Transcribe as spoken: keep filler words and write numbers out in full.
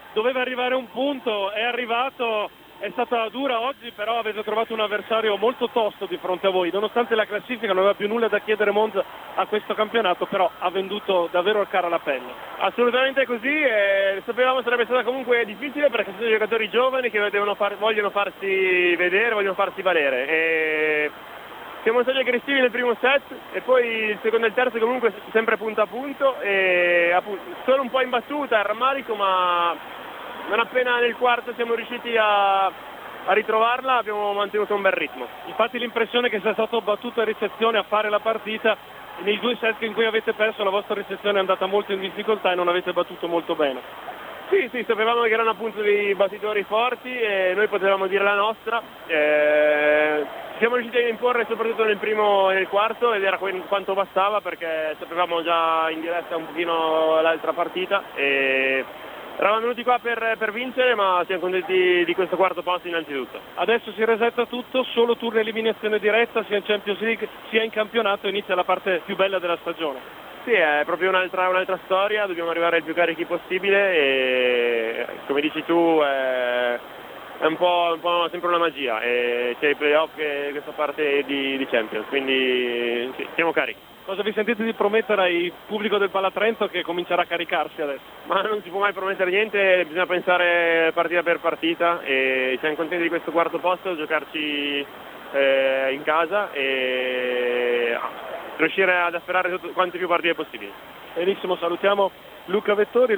doveva arrivare un punto, è arrivato, è stata dura oggi, però avete trovato un avversario molto tosto di fronte a voi, nonostante la classifica non aveva più nulla da chiedere Monza a questo campionato, però ha venduto davvero il cara alla pelle. Assolutamente così, e sapevamo sarebbe stata comunque difficile perché sono giocatori giovani che devono far, vogliono farsi vedere, vogliono farsi valere. E siamo stati aggressivi nel primo set e poi il secondo e il terzo comunque sempre punto a punto, e appunto, solo un po' in battuta, il rammarico, ma non appena nel quarto siamo riusciti a, a ritrovarla abbiamo mantenuto un bel ritmo. Infatti l'impressione è che sia stato battuto a ricezione a fare la partita, e nei due set in cui avete perso la vostra ricezione è andata molto in difficoltà e non avete battuto molto bene. Sì, sì, sapevamo che erano appunto dei battitori forti e noi potevamo dire la nostra. Eh, siamo riusciti a imporre soprattutto nel primo e nel quarto ed era quanto bastava perché sapevamo già in diretta un pochino l'altra partita e eravamo venuti qua per, per vincere, ma siamo contenti di questo quarto posto innanzitutto. Adesso si resetta tutto, solo turno eliminazione diretta sia in Champions League sia in campionato, inizia la parte più bella della stagione. Sì, è proprio un'altra, un'altra storia, dobbiamo arrivare il più carichi possibile e come dici tu è, è un, po', un po' sempre una magia e c'è i playoff e questa parte di, di Champions, quindi sì, siamo carichi. Cosa vi sentite di promettere al pubblico del Palatrento che comincerà a caricarsi adesso? Ma non si può mai promettere niente, bisogna pensare partita per partita e siamo contenti di questo quarto posto, giocarci eh, in casa e riuscire ad afferrare quante più partite possibili. Benissimo, salutiamo Luca Vettori.